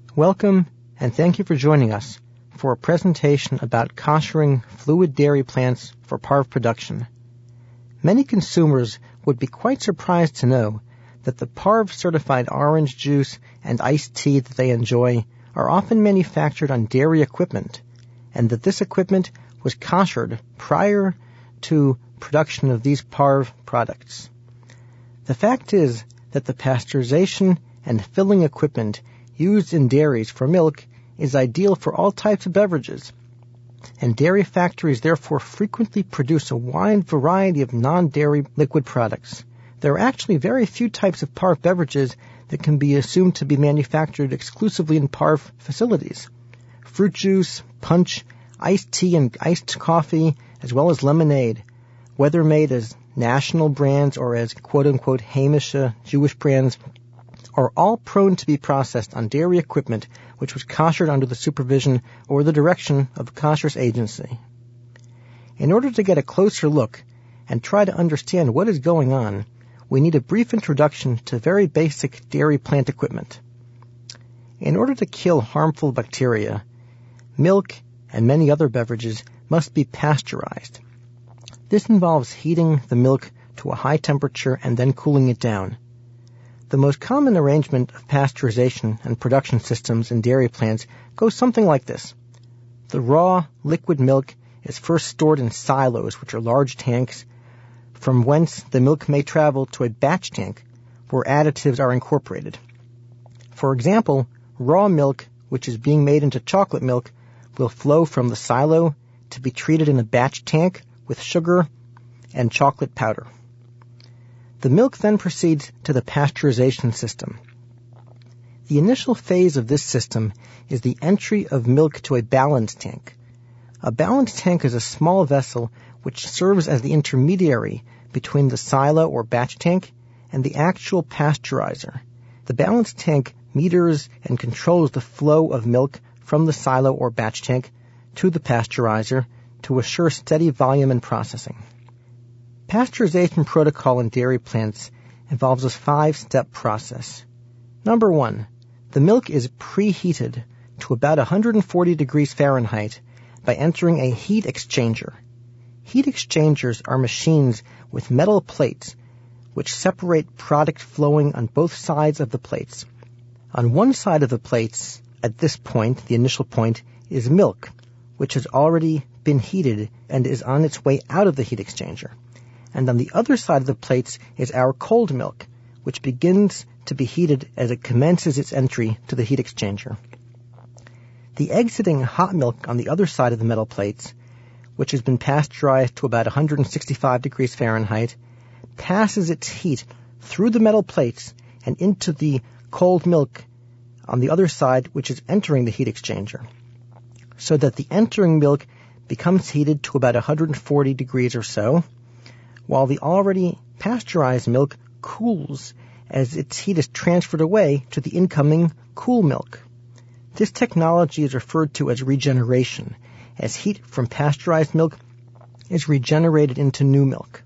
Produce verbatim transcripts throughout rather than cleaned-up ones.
Welcome, and thank you for joining us for a presentation about koshering fluid dairy plants for parve production. Many consumers would be quite surprised to know that the parve-certified orange juice and iced tea that they enjoy are often manufactured on dairy equipment, and that this equipment was koshered prior to production of these parve products. The fact is that the pasteurization and filling equipment used in dairies for milk is ideal for all types of beverages, and dairy factories therefore frequently produce a wide variety of non-dairy liquid products. There are actually very few types of parve beverages that can be assumed to be manufactured exclusively in parve facilities. Fruit juice, punch, iced tea and iced coffee, as well as lemonade, whether made as national brands or as quote-unquote Hamische Jewish brands, are all prone to be processed on dairy equipment which was koshered under the supervision or the direction of a kosher's agency. In order to get a closer look and try to understand what is going on, we need a brief introduction to very basic dairy plant equipment. In order to kill harmful bacteria, milk and many other beverages must be pasteurized. This involves heating the milk to a high temperature and then cooling it down. The most common arrangement of pasteurization and production systems in dairy plants goes something like this. The raw, liquid milk is first stored in silos, which are large tanks, from whence the milk may travel to a batch tank, where additives are incorporated. For example, raw milk, which is being made into chocolate milk, will flow from the silo to be treated in a batch tank with sugar and chocolate powder. The milk then proceeds to the pasteurization system. The initial phase of this system is the entry of milk to a balance tank. A balance tank is a small vessel which serves as the intermediary between the silo or batch tank and the actual pasteurizer. The balance tank meters and controls the flow of milk from the silo or batch tank to the pasteurizer to assure steady volume and processing. Pasteurization protocol in dairy plants involves a five-step process. Number one, the milk is preheated to about one hundred forty degrees Fahrenheit by entering a heat exchanger. Heat exchangers are machines with metal plates which separate product flowing on both sides of the plates. On one side of the plates, at this point, the initial point, is milk, which has already been heated and is on its way out of the heat exchanger. And on the other side of the plates is our cold milk, which begins to be heated as it commences its entry to the heat exchanger. The exiting hot milk on the other side of the metal plates, which has been pasteurized to about one hundred sixty-five degrees Fahrenheit, passes its heat through the metal plates and into the cold milk on the other side, which is entering the heat exchanger, so that the entering milk becomes heated to about one hundred forty degrees or so, while the already pasteurized milk cools as its heat is transferred away to the incoming cool milk. This technology is referred to as regeneration, as heat from pasteurized milk is regenerated into new milk.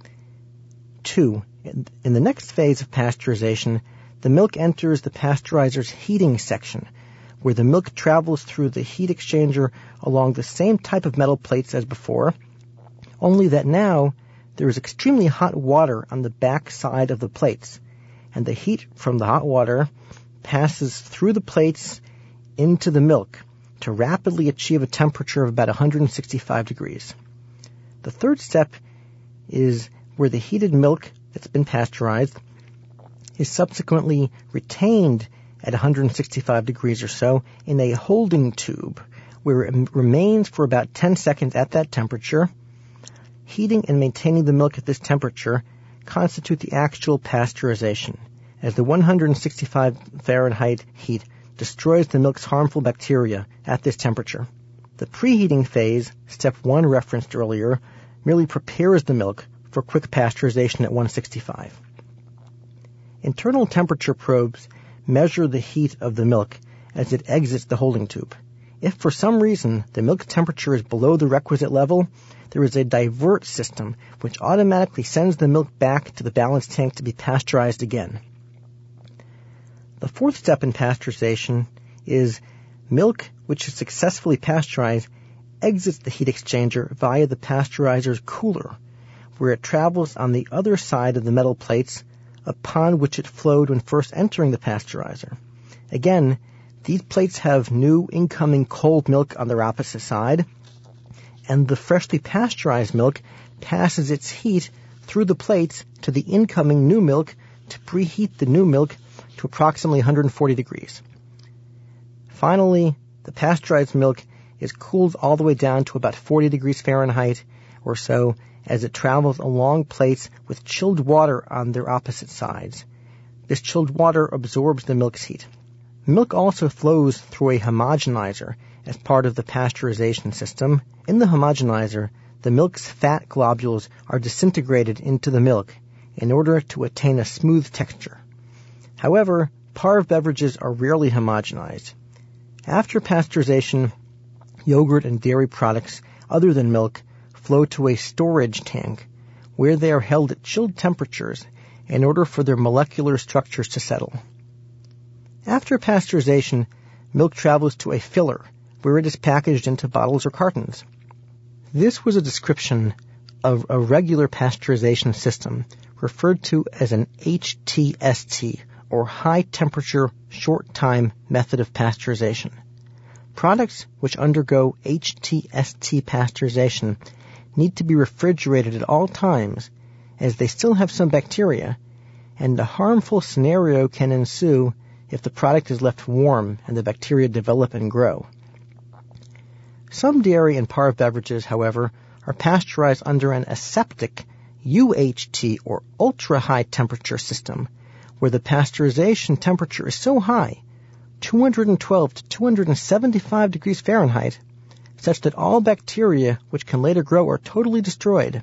Two, in the next phase of pasteurization, the milk enters the pasteurizer's heating section, where the milk travels through the heat exchanger along the same type of metal plates as before, only that now there is extremely hot water on the back side of the plates, and the heat from the hot water passes through the plates into the milk to rapidly achieve a temperature of about one hundred sixty-five degrees. The third step is where the heated milk that's been pasteurized is subsequently retained at one hundred sixty-five degrees or so in a holding tube, where it remains for about ten seconds at that temperature. Heating and maintaining the milk at this temperature constitute the actual pasteurization, as the one hundred sixty-five Fahrenheit heat destroys the milk's harmful bacteria at this temperature. The preheating phase, step one referenced earlier, merely prepares the milk for quick pasteurization at one hundred sixty-five. Internal temperature probes measure the heat of the milk as it exits the holding tube. If for some reason the milk temperature is below the requisite level, there is a divert system which automatically sends the milk back to the balance tank to be pasteurized again. The fourth step in pasteurization is milk which is successfully pasteurized exits the heat exchanger via the pasteurizer's cooler, where it travels on the other side of the metal plates upon which it flowed when first entering the pasteurizer. Again, these plates have new incoming cold milk on their opposite side, and the freshly pasteurized milk passes its heat through the plates to the incoming new milk to preheat the new milk to approximately one hundred forty degrees. Finally, the pasteurized milk is cooled all the way down to about forty degrees Fahrenheit or so as it travels along plates with chilled water on their opposite sides. This chilled water absorbs the milk's heat. Milk also flows through a homogenizer as part of the pasteurization system. In the homogenizer, the milk's fat globules are disintegrated into the milk in order to attain a smooth texture. However, parve beverages are rarely homogenized. After pasteurization, yogurt and dairy products other than milk flow to a storage tank where they are held at chilled temperatures in order for their molecular structures to settle. After pasteurization, milk travels to a filler where it is packaged into bottles or cartons. This was a description of a regular pasteurization system referred to as an H T S T, or high temperature short time method of pasteurization. Products which undergo H T S T pasteurization need to be refrigerated at all times, as they still have some bacteria, and a harmful scenario can ensue if the product is left warm and the bacteria develop and grow. Some dairy and parve beverages, however, are pasteurized under an aseptic U H T, or ultra-high temperature system, where the pasteurization temperature is so high, two hundred twelve to two hundred seventy-five degrees Fahrenheit, such that all bacteria which can later grow are totally destroyed.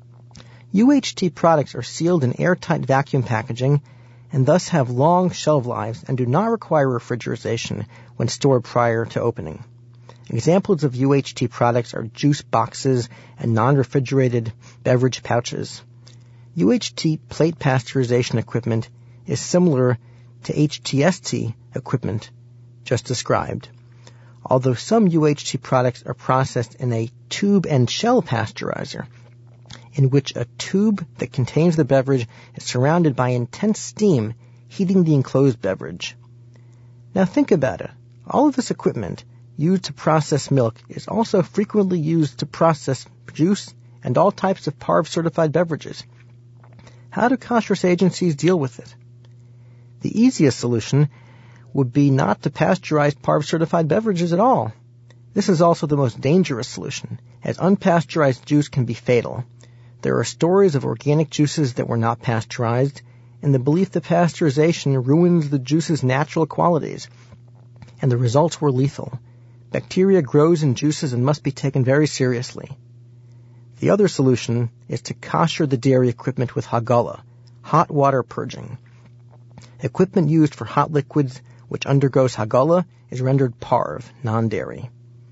U H T products are sealed in airtight vacuum packaging and thus have long shelf lives and do not require refrigeration when stored prior to opening. Examples of U H T products are juice boxes and non-refrigerated beverage pouches. U H T plate pasteurization equipment is similar to H T S T equipment just described, although some U H T products are processed in a tube and shell pasteurizer, in which a tube that contains the beverage is surrounded by intense steam heating the enclosed beverage. Now think about it. All of this equipment used to process milk is also frequently used to process juice and all types of parve-certified beverages. How do kashrus agencies deal with it? The easiest solution would be not to pasteurize parve-certified beverages at all. This is also the most dangerous solution, as unpasteurized juice can be fatal. There are stories of organic juices that were not pasteurized, and the belief that pasteurization ruins the juice's natural qualities, and the results were lethal. Bacteria grows in juices and must be taken very seriously. The other solution is to kosher the dairy equipment with hagala, hot water purging. Equipment used for hot liquids which undergoes hagala is rendered parve, non-dairy.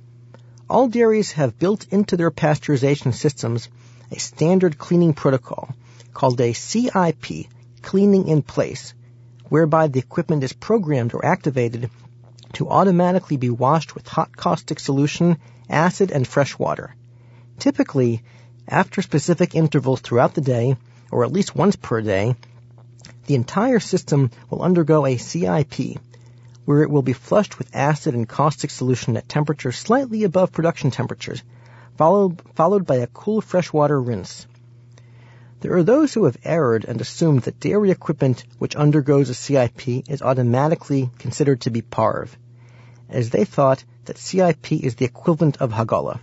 All dairies have built into their pasteurization systems a standard cleaning protocol called a C I P, cleaning in place, whereby the equipment is programmed or activated to automatically be washed with hot caustic solution, acid, and fresh water. Typically, after specific intervals throughout the day, or at least once per day, the entire system will undergo a C I P, where it will be flushed with acid and caustic solution at temperatures slightly above production temperatures, followed, followed by a cool freshwater rinse. There are those who have erred and assumed that dairy equipment which undergoes a C I P is automatically considered to be parve, as they thought that C I P is the equivalent of hagala.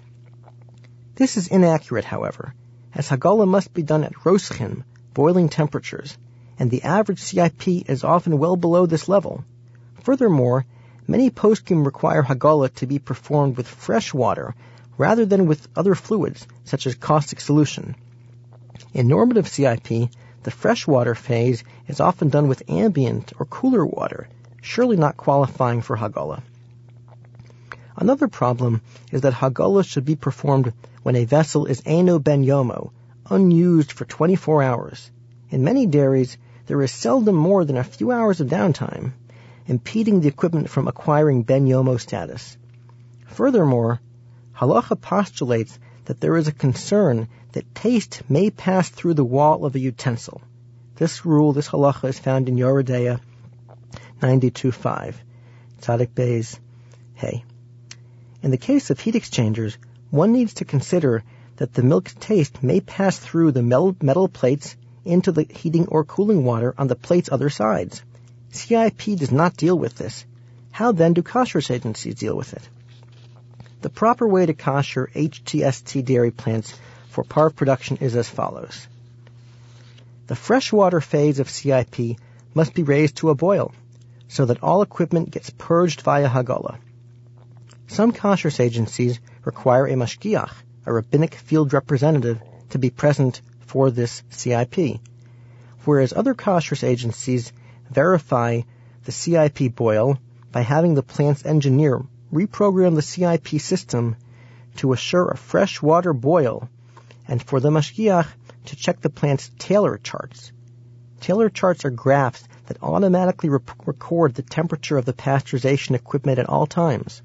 This is inaccurate, however, as hagala must be done at roshim, boiling temperatures, and the average C I P is often well below this level. Furthermore, many poskim require hagala to be performed with fresh water rather than with other fluids, such as caustic solution. In normative C I P, the freshwater phase is often done with ambient or cooler water, surely not qualifying for hagala. Another problem is that hagala should be performed when a vessel is eino ben yomo, unused for twenty-four hours. In many dairies, there is seldom more than a few hours of downtime, impeding the equipment from acquiring ben yomo status. Furthermore, halacha postulates that there is a concern that taste may pass through the wall of a utensil. This rule, this halacha, is found in Yoreh De'ah ninety-two five, Tzadik Beis Hey. In the case of heat exchangers, one needs to consider that the milk's taste may pass through the metal plates into the heating or cooling water on the plate's other sides. C I P does not deal with this. How then do kashrus agencies deal with it? The proper way to kosher H T S T dairy plants for parve production is as follows. The freshwater phase of C I P must be raised to a boil, so that all equipment gets purged via Hagala. Some kashrus agencies require a mashgiach, a rabbinic field representative, to be present for this C I P, whereas other kashrus agencies verify the C I P boil by having the plant's engineer reprogram the C I P system to assure a fresh water boil, and for the mashgiach to check the plant's Taylor charts. Taylor charts are graphs that automatically rep- record the temperature of the pasteurization equipment at all times.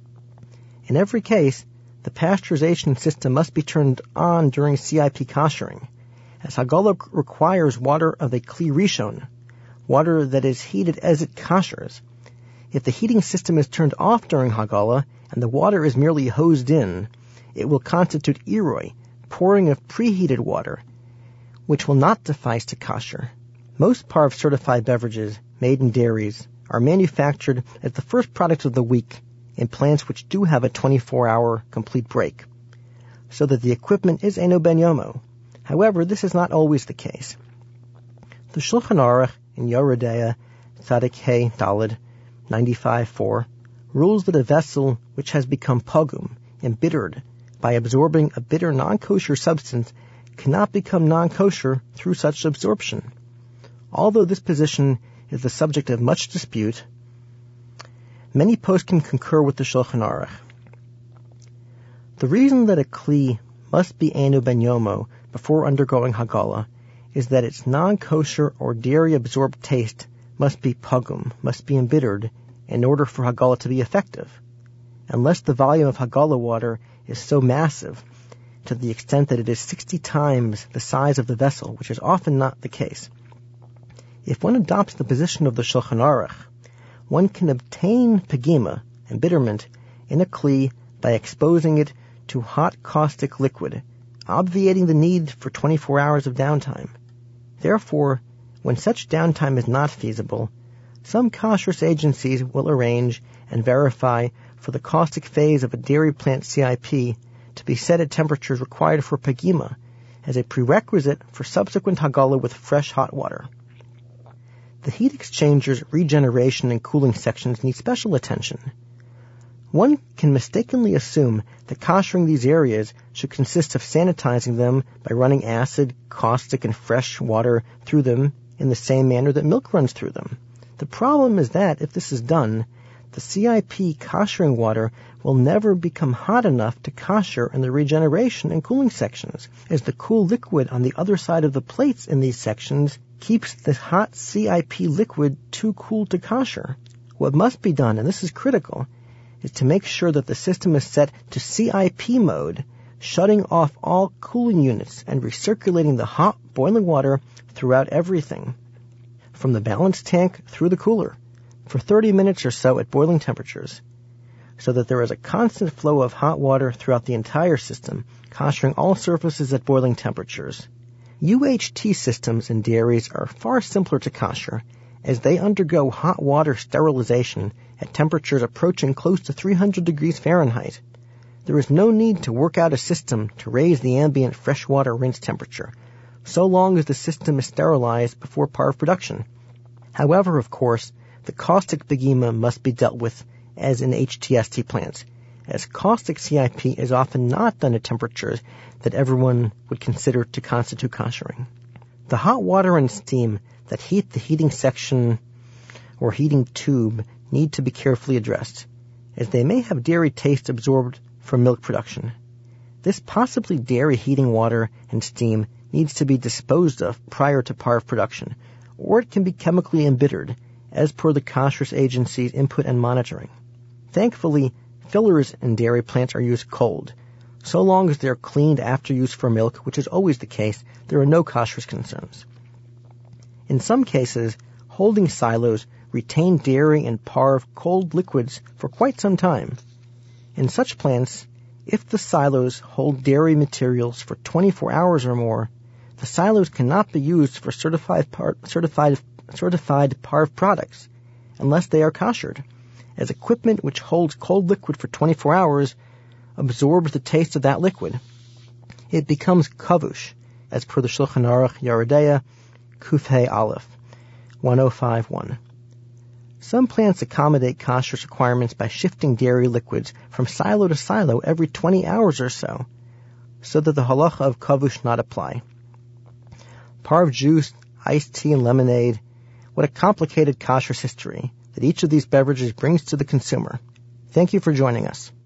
In every case, the pasteurization system must be turned on during C I P koshering, as Hagala requires water of a Kli Rishon, water that is heated as it koshers. If the heating system is turned off during Hagala and the water is merely hosed in, it will constitute iroi, pouring of preheated water, which will not suffice to kosher. Most parve certified beverages made in dairies are manufactured as the first products of the week in plants which do have a twenty-four hour complete break, so that the equipment is Eino ben yomo. However, this is not always the case. The Shulchan Aruch in Yoreh De'ah Tzadik Hey Daled ninety-five four rules that a vessel which has become pogum, embittered, by absorbing a bitter non-kosher substance cannot become non-kosher through such absorption. Although this position is the subject of much dispute, many poskim concur with the Shulchan Aruch. The reason that a kli must be Eino ben yomo before undergoing Hagala is that its non-kosher or dairy-absorbed taste must be pogum, must be embittered, in order for Hagala to be effective, unless the volume of Hagala water is so massive to the extent that it is sixty times the size of the vessel, which is often not the case. If one adopts the position of the Shulchan Aruch, one can obtain pegima, embitterment, in a kli by exposing it to hot caustic liquid, obviating the need for twenty-four hours of downtime. Therefore, when such downtime is not feasible, some kashrus agencies will arrange and verify for the caustic phase of a dairy plant C I P to be set at temperatures required for pegima as a prerequisite for subsequent Hagala with fresh hot water. The heat exchangers, regeneration, and cooling sections need special attention. One can mistakenly assume that koshering these areas should consist of sanitizing them by running acid, caustic, and fresh water through them in the same manner that milk runs through them. The problem is that, if this is done, the C I P koshering water will never become hot enough to kosher in the regeneration and cooling sections, as the cool liquid on the other side of the plates in these sections keeps the hot C I P liquid too cool to kosher. What must be done, and this is critical, is to make sure that the system is set to C I P mode, shutting off all cooling units and recirculating the hot boiling water throughout everything, from the balance tank through the cooler, for thirty minutes or so at boiling temperatures, so that there is a constant flow of hot water throughout the entire system, koshering all surfaces at boiling temperatures. U H T systems in dairies are far simpler to kosher, as they undergo hot water sterilization at temperatures approaching close to three hundred degrees Fahrenheit. There is no need to work out a system to raise the ambient freshwater rinse temperature, so long as the system is sterilized before parve production. However, of course, the caustic pegima must be dealt with as in H T S T plants, as caustic C I P is often not done at temperatures that everyone would consider to constitute koshering. The hot water and steam that heat the heating section or heating tube need to be carefully addressed, as they may have dairy taste absorbed from milk production. This possibly dairy heating water and steam needs to be disposed of prior to parve production, or it can be chemically embittered, as per the Kashrus Agency's input and monitoring. Thankfully, fillers in dairy plants are used cold. So long as they are cleaned after use for milk, which is always the case, there are no kashrus concerns. In some cases, holding silos retain dairy and parve cold liquids for quite some time. In such plants, if the silos hold dairy materials for twenty-four hours or more, the silos cannot be used for certified par- certified certified parve products unless they are kashered, as equipment which holds cold liquid for twenty-four hours absorbs the taste of that liquid. It becomes kavush, as per the Shulchan Aruch Yoreh De'ah, Kufhei Aleph, ten fifty-one. Some plants accommodate kashrus requirements by shifting dairy liquids from silo to silo every twenty hours or so, so that the halacha of kavush not apply. Parve juice, iced tea, and lemonade, what a complicated kashrus history that each of these beverages brings to the consumer. Thank you for joining us.